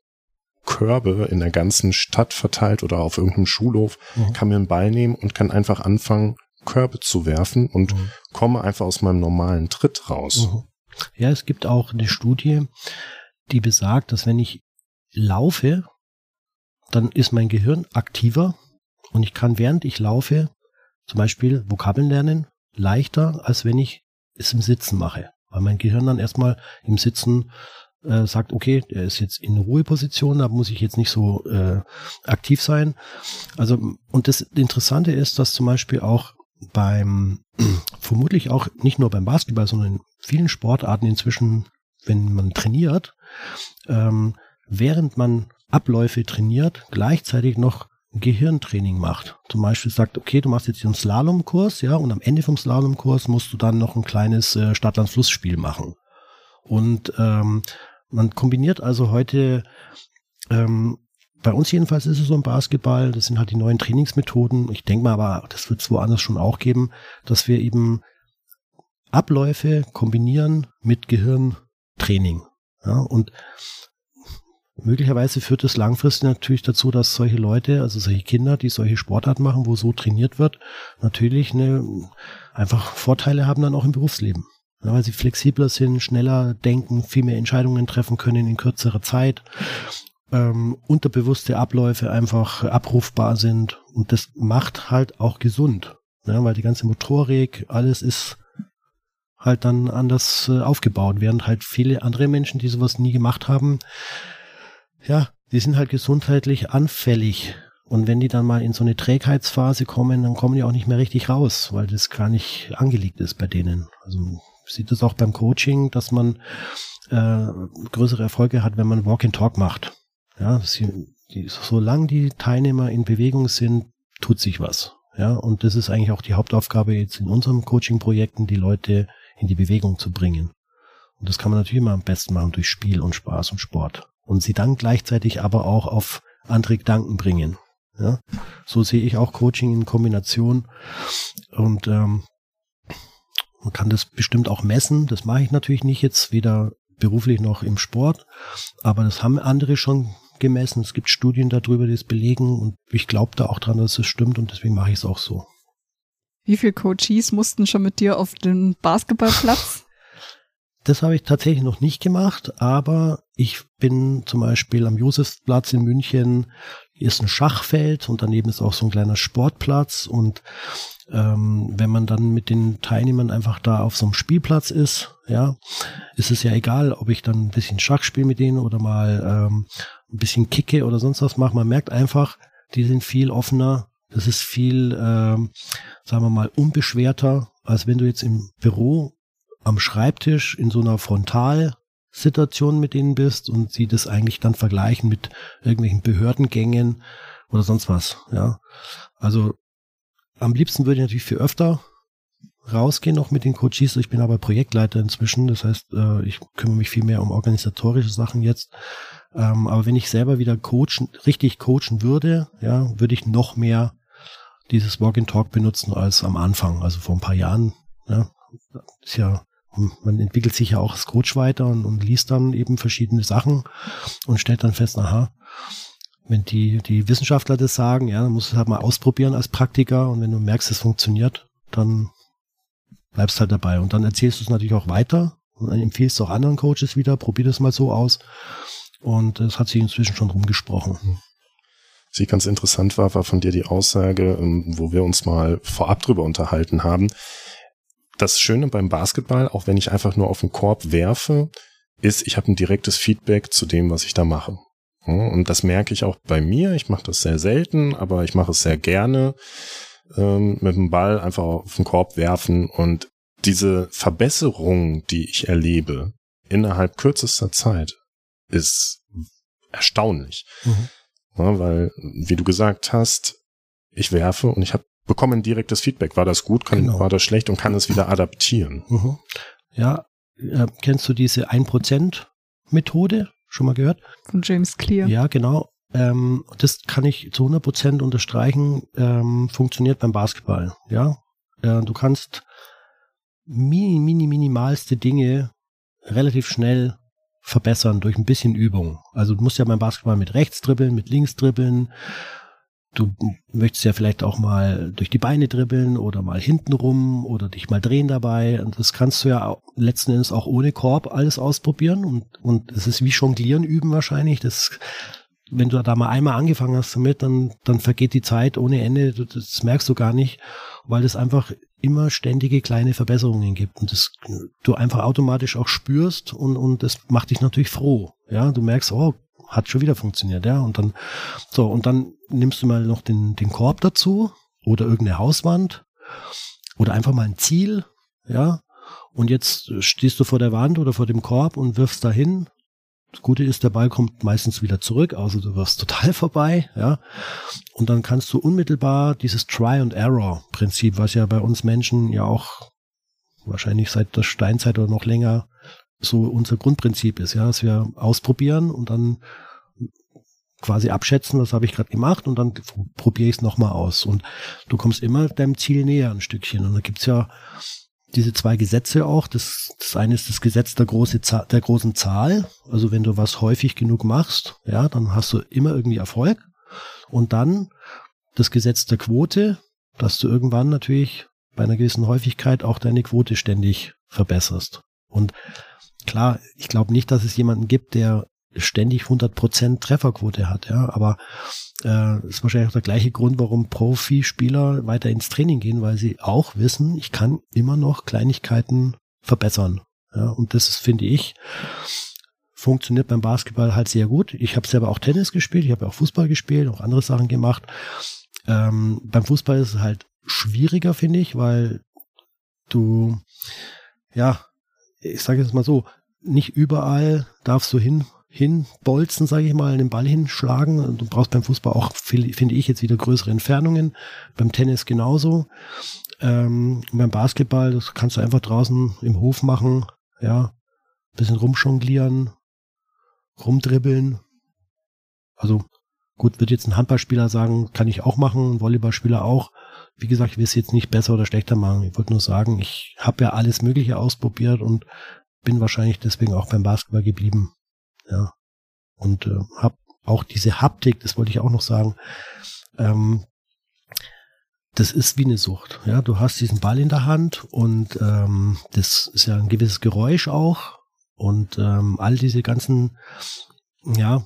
Körbe in der ganzen Stadt verteilt oder auf irgendeinem Schulhof, mhm. kann mir einen Ball nehmen und kann einfach anfangen, Körbe zu werfen und mhm. komme einfach aus meinem normalen Tritt raus. Mhm. Ja, es gibt auch eine Studie, die besagt, dass wenn ich laufe, dann ist mein Gehirn aktiver und ich kann, während ich laufe, zum Beispiel Vokabeln lernen, leichter, als wenn ich es im Sitzen mache. Weil mein Gehirn dann erstmal im Sitzen äh, sagt, okay, er ist jetzt in Ruheposition, da muss ich jetzt nicht so äh, aktiv sein. Also, und das Interessante ist, dass zum Beispiel auch beim, vermutlich auch nicht nur beim Basketball, sondern in vielen Sportarten inzwischen, wenn man trainiert, ähm, während man Abläufe trainiert, gleichzeitig noch Gehirntraining macht. Zum Beispiel sagt, okay, du machst jetzt einen Slalomkurs, ja, und am Ende vom Slalomkurs musst du dann noch ein kleines äh, Stadt-Land-Fluss-Spiel machen. Und ähm, man kombiniert also heute, ähm, bei uns jedenfalls ist es so im Basketball, das sind halt die neuen Trainingsmethoden. Ich denke mal, aber das wird es woanders schon auch geben, dass wir eben Abläufe kombinieren mit Gehirntraining. Ja, und möglicherweise führt es langfristig natürlich dazu, dass solche Leute, also solche Kinder, die solche Sportarten machen, wo so trainiert wird, natürlich eine, einfach Vorteile haben dann auch im Berufsleben. Ja, weil sie flexibler sind, schneller denken, viel mehr Entscheidungen treffen können in kürzerer Zeit, ähm, unterbewusste Abläufe einfach abrufbar sind und das macht halt auch gesund, ja, weil die ganze Motorik, alles ist halt dann anders äh, aufgebaut, während halt viele andere Menschen, die sowas nie gemacht haben, ja, die sind halt gesundheitlich anfällig. Und wenn die dann mal in so eine Trägheitsphase kommen, dann kommen die auch nicht mehr richtig raus, weil das gar nicht angelegt ist bei denen. Also sieht das auch beim Coaching, dass man äh, größere Erfolge hat, wenn man Walk and Talk macht. Ja, sie, die, solange die Teilnehmer in Bewegung sind, tut sich was. Ja, und das ist eigentlich auch die Hauptaufgabe jetzt in unseren Coaching-Projekten, die Leute in die Bewegung zu bringen. Und das kann man natürlich immer am besten machen durch Spiel und Spaß und Sport. Und sie dann gleichzeitig aber auch auf andere Gedanken bringen. Ja, so sehe ich auch Coaching in Kombination. Und ähm, man kann das bestimmt auch messen. Das mache ich natürlich nicht jetzt, weder beruflich noch im Sport. Aber das haben andere schon gemessen. Es gibt Studien darüber, die es belegen. Und ich glaube da auch dran, dass es stimmt. Und deswegen mache ich es auch so. Wie viele Coaches mussten schon mit dir auf den Basketballplatz? Das habe ich tatsächlich noch nicht gemacht, aber ich bin zum Beispiel am Josefsplatz in München, hier ist ein Schachfeld und daneben ist auch so ein kleiner Sportplatz und ähm, wenn man dann mit den Teilnehmern einfach da auf so einem Spielplatz ist, ja, ist es ja egal, ob ich dann ein bisschen Schach spiele mit denen oder mal ähm, ein bisschen kicke oder sonst was mache. Man merkt einfach, die sind viel offener, das ist viel, ähm, sagen wir mal, unbeschwerter, als wenn du jetzt im Büro am Schreibtisch in so einer Frontalsituation mit denen bist und sie das eigentlich dann vergleichen mit irgendwelchen Behördengängen oder sonst was, ja. Also am liebsten würde ich natürlich viel öfter rausgehen noch mit den Coaches. Ich bin aber Projektleiter inzwischen, das heißt, ich kümmere mich viel mehr um organisatorische Sachen jetzt. Aber wenn ich selber wieder coachen, richtig coachen würde, ja, würde ich noch mehr dieses Walk and Talk benutzen als am Anfang, also vor ein paar Jahren, ja. Ist ja, man entwickelt sich ja auch als Coach weiter und, und liest dann eben verschiedene Sachen und stellt dann fest, aha, wenn die, die Wissenschaftler das sagen, ja, dann musst du es halt mal ausprobieren als Praktiker und wenn du merkst, es funktioniert, dann bleibst halt dabei und dann erzählst du es natürlich auch weiter und dann empfiehlst du auch anderen Coaches wieder, probier das mal so aus und es hat sich inzwischen schon rumgesprochen. Was ich ganz interessant war, war von dir die Aussage, wo wir uns mal vorab drüber unterhalten haben. Das Schöne beim Basketball, auch wenn ich einfach nur auf den Korb werfe, ist, ich habe ein direktes Feedback zu dem, was ich da mache. Und das merke ich auch bei mir. Ich mache das sehr selten, aber ich mache es sehr gerne, ähm, mit dem Ball einfach auf den Korb werfen. Und diese Verbesserung, die ich erlebe, innerhalb kürzester Zeit, ist erstaunlich. Mhm. Ja, weil, wie du gesagt hast, ich werfe und ich habe bekomme ein direktes Feedback. War das gut, kann, genau. war das schlecht und kann es wieder adaptieren. Mhm. Ja, äh, kennst du diese ein Prozent Methode? Schon mal gehört? Von James Clear. Ja, genau. Ähm, das kann ich zu hundert Prozent unterstreichen. Ähm, funktioniert beim Basketball. Ja, äh, du kannst mini, mini, minimalste Dinge relativ schnell verbessern durch ein bisschen Übung. Also du musst ja beim Basketball mit rechts dribbeln, mit links dribbeln. Du möchtest ja vielleicht auch mal durch die Beine dribbeln oder mal hinten rum oder dich mal drehen dabei. Und das kannst du ja letzten Endes auch ohne Korb alles ausprobieren. Und und es ist wie Jonglieren üben wahrscheinlich. Das, wenn du da mal einmal angefangen hast damit, dann dann vergeht die Zeit ohne Ende. Das merkst du gar nicht, weil es einfach immer ständige kleine Verbesserungen gibt und das du einfach automatisch auch spürst und und das macht dich natürlich froh. Ja, du merkst, oh, hat schon wieder funktioniert, ja. Und dann, so, und dann nimmst du mal noch den, den Korb dazu oder irgendeine Hauswand oder einfach mal ein Ziel, ja. Und jetzt stehst du vor der Wand oder vor dem Korb und wirfst dahin. Das Gute ist, der Ball kommt meistens wieder zurück, außer du wirfst total vorbei, ja. Und dann kannst du unmittelbar dieses Try-and-Error-Prinzip, was ja bei uns Menschen ja auch wahrscheinlich seit der Steinzeit oder noch länger so unser Grundprinzip ist, ja, dass wir ausprobieren und dann quasi abschätzen, das habe ich gerade gemacht und dann probiere ich es nochmal aus. Und du kommst immer deinem Ziel näher ein Stückchen. Und da gibt's ja diese zwei Gesetze auch. Das, das eine ist das Gesetz der, große Zahl, der großen Zahl. Also wenn du was häufig genug machst, ja, dann hast du immer irgendwie Erfolg. Und dann das Gesetz der Quote, dass du irgendwann natürlich bei einer gewissen Häufigkeit auch deine Quote ständig verbesserst. Und klar, ich glaube nicht, dass es jemanden gibt, der ständig hundert Prozent Trefferquote hat, ja, aber äh, ist wahrscheinlich auch der gleiche Grund, warum Profispieler weiter ins Training gehen, weil sie auch wissen, ich kann immer noch Kleinigkeiten verbessern, ja, und das ist, finde ich, funktioniert beim Basketball halt sehr gut. Ich habe selber auch Tennis gespielt, ich habe auch Fußball gespielt, auch andere Sachen gemacht. Ähm, beim Fußball ist es halt schwieriger, finde ich, weil du, ja, ich sage jetzt mal so, nicht überall darfst du hin hinbolzen, sage ich mal, den Ball hinschlagen. Du brauchst beim Fußball auch, finde ich, jetzt wieder größere Entfernungen. Beim Tennis genauso. Ähm, beim Basketball, das kannst du einfach draußen im Hof machen, ja, bisschen rumjonglieren, rumdribbeln. Also gut, wird jetzt ein Handballspieler sagen, kann ich auch machen, ein Volleyballspieler auch. Wie gesagt, ich will es jetzt nicht besser oder schlechter machen. Ich wollte nur sagen, ich habe ja alles Mögliche ausprobiert und bin wahrscheinlich deswegen auch beim Basketball geblieben. Ja. Und äh, habe auch diese Haptik, das wollte ich auch noch sagen, ähm, das ist wie eine Sucht. Ja, du hast diesen Ball in der Hand und ähm, das ist ja ein gewisses Geräusch auch und ähm, all diese ganzen, ja,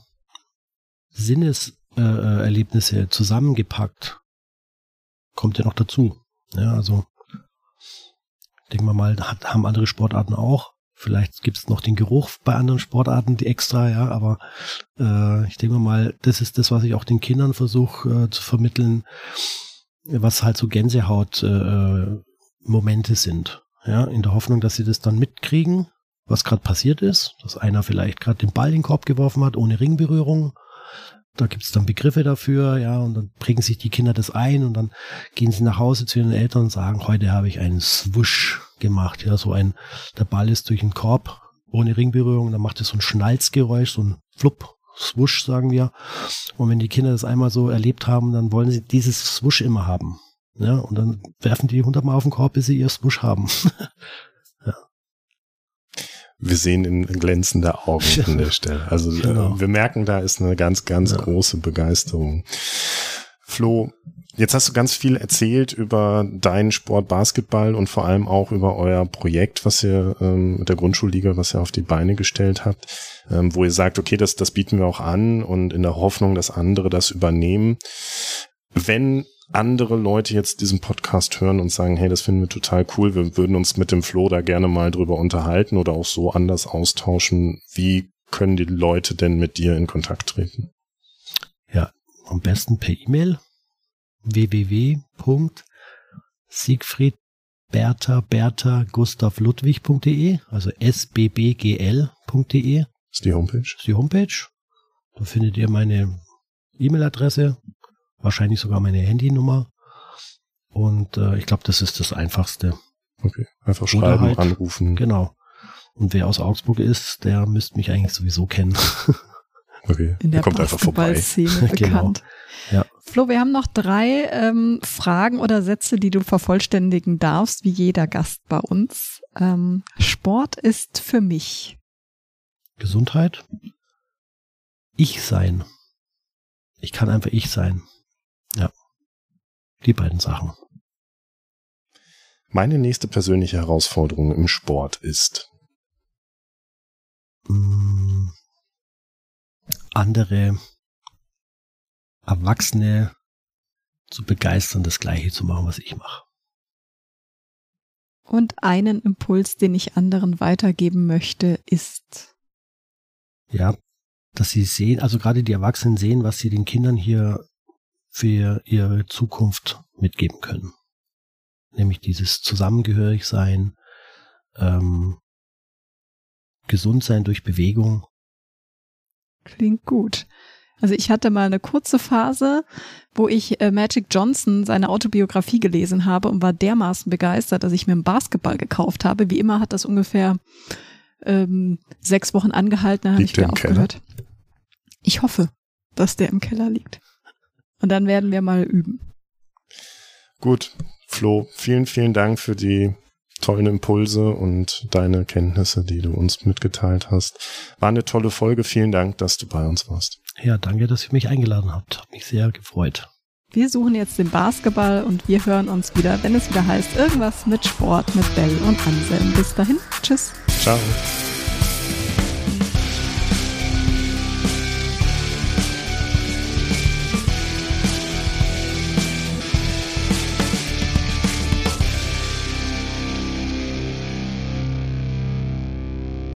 Sinneserlebnisse äh, zusammengepackt kommt ja noch dazu. Ja, also denken wir mal, hat, haben andere Sportarten auch. Vielleicht gibt es noch den Geruch bei anderen Sportarten, die extra, ja, aber äh, ich denke mal, das ist das, was ich auch den Kindern versuche äh, zu vermitteln, was halt so Gänsehaut-Momente äh, sind. Ja, in der Hoffnung, dass sie das dann mitkriegen, was gerade passiert ist, dass einer vielleicht gerade den Ball in den Korb geworfen hat, ohne Ringberührung. Da gibt es dann Begriffe dafür, ja, und dann prägen sich die Kinder das ein und dann gehen sie nach Hause zu ihren Eltern und sagen, heute habe ich einen Swoosh gemacht, ja, so ein, der Ball ist durch den Korb ohne Ringberührung, dann macht es so ein Schnalzgeräusch, so ein Flupp, Swoosh, sagen wir. Und wenn die Kinder das einmal so erlebt haben, dann wollen sie dieses Swoosh immer haben, ja, und dann werfen die hundertmal auf den Korb, bis sie ihr Swoosh haben. Ja. Wir sehen in glänzende Augen an der Stelle. Also genau. äh, wir merken, da ist eine ganz, ganz ja. große Begeisterung Flo, jetzt hast du ganz viel erzählt über deinen Sport Basketball und vor allem auch über euer Projekt, was ihr ähm, mit der Grundschulliga, was ihr auf die Beine gestellt habt, ähm, wo ihr sagt, okay, das, das bieten wir auch an und in der Hoffnung, dass andere das übernehmen. Wenn andere Leute jetzt diesen Podcast hören und sagen, hey, das finden wir total cool, wir würden uns mit dem Flo da gerne mal drüber unterhalten oder auch so anders austauschen, wie können die Leute denn mit dir in Kontakt treten? Ja, am besten per E-Mail w w w punkt siegfried bertha bertha gustav ludwig punkt de, also s b b g l punkt de. Ist die Homepage? Ist die Homepage. Da findet ihr meine E-Mail-Adresse, wahrscheinlich sogar meine Handynummer. Und äh, ich glaube, das ist das Einfachste. Okay, einfach schreiben, halt, anrufen. Genau. Und wer aus Augsburg ist, der müsste mich eigentlich sowieso kennen. Okay, in der kommt einfach vorbei. Szene bekannt. Genau. Ja. Flo, wir haben noch drei ähm, Fragen oder Sätze, die du vervollständigen darfst, wie jeder Gast bei uns. Ähm, Sport ist für mich Gesundheit. Ich sein. Ich kann einfach ich sein. Ja. Die beiden Sachen. Meine nächste persönliche Herausforderung im Sport ist mh, andere Erwachsene zu begeistern, das Gleiche zu machen, was ich mache. Und einen Impuls, den ich anderen weitergeben möchte, ist ja, dass sie sehen, also gerade die Erwachsenen sehen, was sie den Kindern hier für ihre Zukunft mitgeben können. Nämlich dieses Zusammengehörigsein, ähm, gesund sein durch Bewegung. Klingt gut. Also ich hatte mal eine kurze Phase, wo ich äh, Magic Johnson, seine Autobiografie gelesen habe und war dermaßen begeistert, dass ich mir einen Basketball gekauft habe. Wie immer hat das ungefähr ähm, sechs Wochen angehalten, dann habe ich wieder aufgehört. Ich hoffe, dass der im Keller liegt. Und dann werden wir mal üben. Gut, Flo, vielen, vielen Dank für die tollen Impulse und deine Kenntnisse, die du uns mitgeteilt hast. War eine tolle Folge. Vielen Dank, dass du bei uns warst. Ja, danke, dass ihr mich eingeladen habt. Hat mich sehr gefreut. Wir suchen jetzt den Basketball und wir hören uns wieder, wenn es wieder heißt, irgendwas mit Sport, mit Bell und Anselm. Bis dahin, tschüss. Ciao.